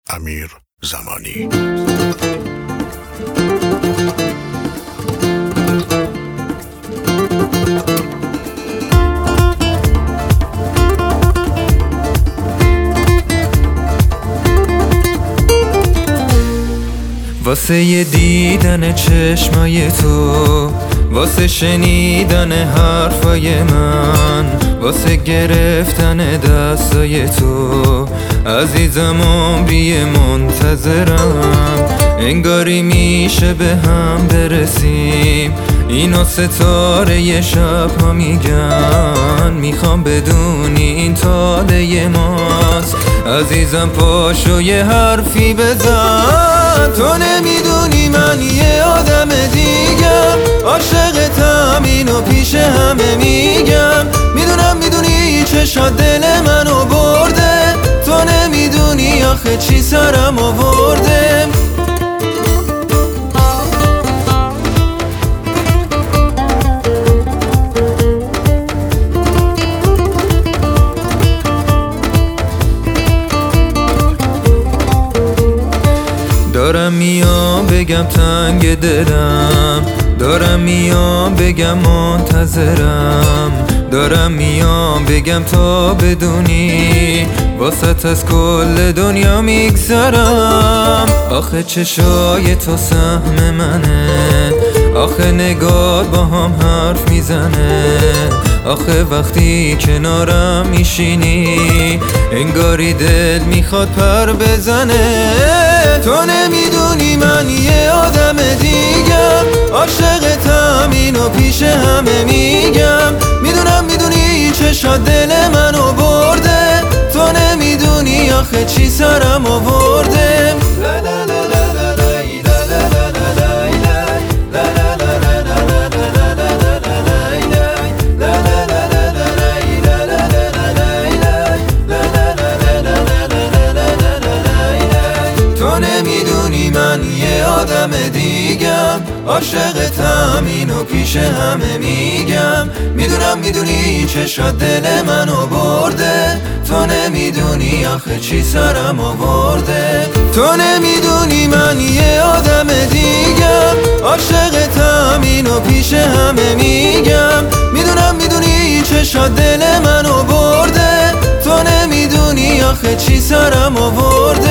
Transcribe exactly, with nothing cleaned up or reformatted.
امیر زمانی. واسه یه دیدن چشمای تو، واسه شنیدن حرفای من، واسه گرفتن دستای تو عزیزم عمری منتظرم. انگاری میشه به هم برسیم، اینو ستاره ی شب ها میگن. میخوام بدونی این تاله ماست، عزیزم پاشو یه حرفی بزن. تو نمیدونی من یه آدم دیگم، عاشقتم اینو پیش همه میگم. میدونم میدونی چشات دل منو برده، تو نمیدونی آخه چی سرم آورده. دارم میام بگم تنگ دلم، دارم میام بگم منتظرم، دارم میام بگم تا بدونی واسط از کل دنیا میگذرم. آخه چشای تو سهم منه، آخه نگات با هم حرف میزنه، آخه وقتی کنارم میشینی انگاری دل میخواد پر بزنه. تو نمیدونی من یه آدم دیگم، عاشقتم اینو پیش همه میگم. میدونم میدونی چشات دل منو برده، تو نمیدونی آخه چی سرم آورده. نمیدونی من یه آدم دیگم، عاشقتم اینو پیش همه میگم. میدونم میدونی چشات دل منو برده، تو نمیدونی آخه چی سرم آورده. تو نمیدونی من یه آدم دیگم، عاشقتم اینو پیش همه میگم. میدونم میدونی چشات دل منو برده، تو نمیدونی آخه چی سرم آورده.